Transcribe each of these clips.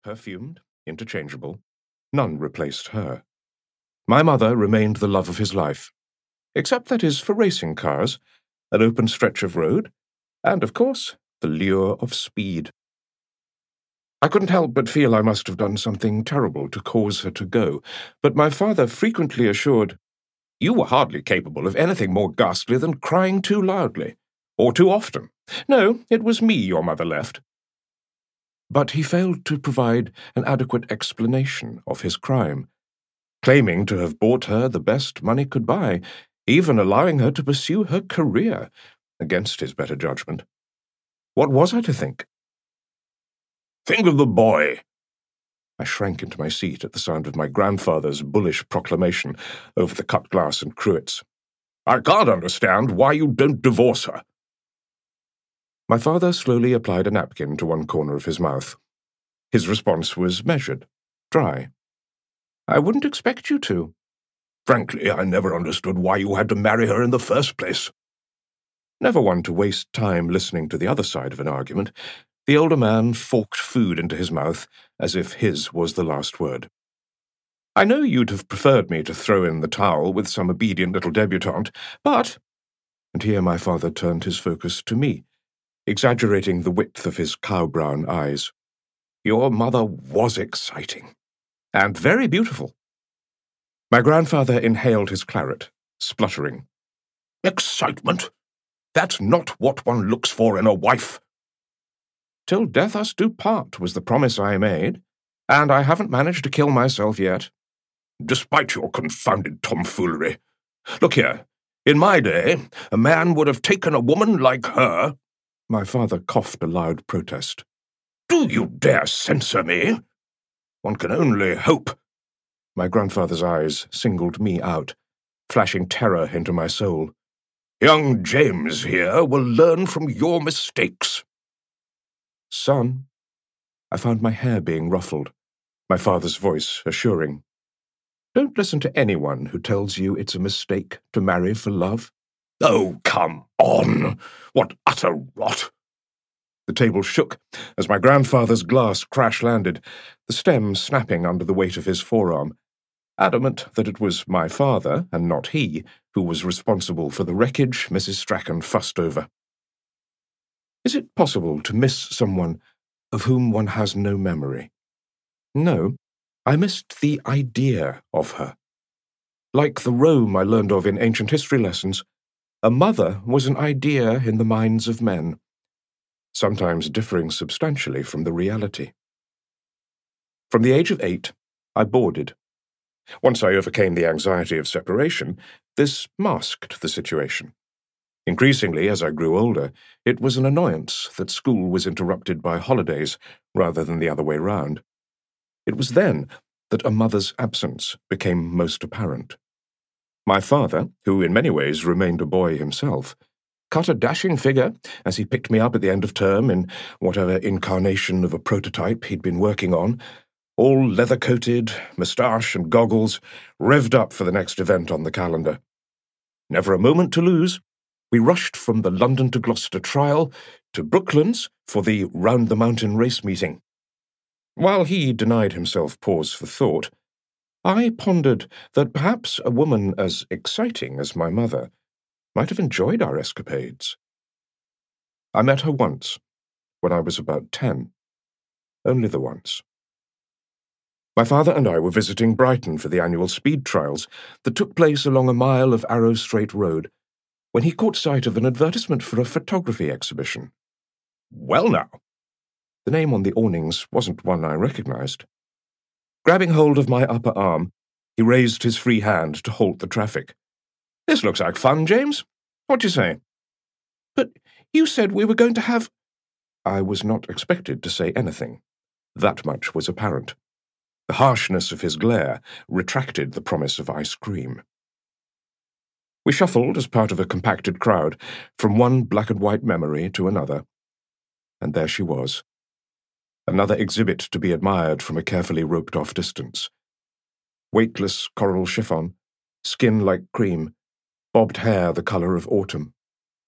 perfumed, interchangeable. None replaced her. My mother remained the love of his life, except that is for racing cars, an open stretch of road, and, of course, the lure of speed. I couldn't help but feel I must have done something terrible to cause her to go, but my father frequently assured, "You were hardly capable of anything more ghastly than crying too loudly, or too often. No, it was me your mother left." But he failed to provide an adequate explanation of his crime, claiming to have bought her the best money could buy, even allowing her to pursue her career, against his better judgment. What was I to think? "Think of the boy!" I shrank into my seat at the sound of my grandfather's bullish proclamation over the cut glass and cruets. "I can't understand why you don't divorce her." My father slowly applied a napkin to one corner of his mouth. His response was measured, dry. "I wouldn't expect you to." "Frankly, I never understood why you had to marry her in the first place." Never one to waste time listening to the other side of an argument, the older man forked food into his mouth as if his was the last word. "I know you'd have preferred me to throw in the towel with some obedient little debutante, but—" And here my father turned his focus to me, exaggerating the width of his cow-brown eyes. "Your mother was exciting, and very beautiful." My grandfather inhaled his claret, spluttering. "Excitement? That's not what one looks for in a wife." "Till death us do part was the promise I made, and I haven't managed to kill myself yet." "Despite your confounded tomfoolery. Look here, in my day, a man would have taken a woman like her—" My father coughed a loud protest. "Do you dare censor me? One can only hope—" My grandfather's eyes singled me out, flashing terror into my soul. "Young James here will learn from your mistakes." "Son," I found my hair being ruffled, my father's voice assuring, "don't listen to anyone who tells you it's a mistake to marry for love." "Oh, come on! What utter rot!" The table shook as my grandfather's glass crash-landed, the stem snapping under the weight of his forearm, adamant that it was my father, and not he, who was responsible for the wreckage Mrs. Strachan fussed over. Is it possible to miss someone of whom one has no memory? No, I missed the idea of her. Like the Rome I learned of in ancient history lessons, a mother was an idea in the minds of men, sometimes differing substantially from the reality. From the age of 8, I boarded. Once I overcame the anxiety of separation, this masked the situation. Increasingly, as I grew older, it was an annoyance that school was interrupted by holidays rather than the other way round. It was then that a mother's absence became most apparent. My father, who in many ways remained a boy himself, cut a dashing figure as he picked me up at the end of term in whatever incarnation of a prototype he'd been working on, all leather-coated, moustache and goggles, revved up for the next event on the calendar. Never a moment to lose, we rushed from the London to Gloucester trial to Brooklands for the round-the-mountain race meeting. While he denied himself pause for thought, I pondered that perhaps a woman as exciting as my mother might have enjoyed our escapades. I met her once, when I was about 10. Only the once. My father and I were visiting Brighton for the annual speed trials that took place along a mile of Arrow Strait Road, when he caught sight of an advertisement for a photography exhibition. Well now, the name on the awnings wasn't one I recognized. Grabbing hold of my upper arm, he raised his free hand to halt the traffic. "This looks like fun, James. What do you say?" "But you said we were going to have—" I was not expected to say anything. That much was apparent. The harshness of his glare retracted the promise of ice cream. We shuffled as part of a compacted crowd from one black-and-white memory to another. And there she was. Another exhibit to be admired from a carefully roped-off distance. Weightless coral chiffon, skin like cream, bobbed hair the colour of autumn.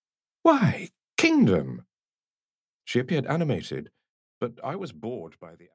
"Why, Kingdom!" She appeared animated, but I was bored by the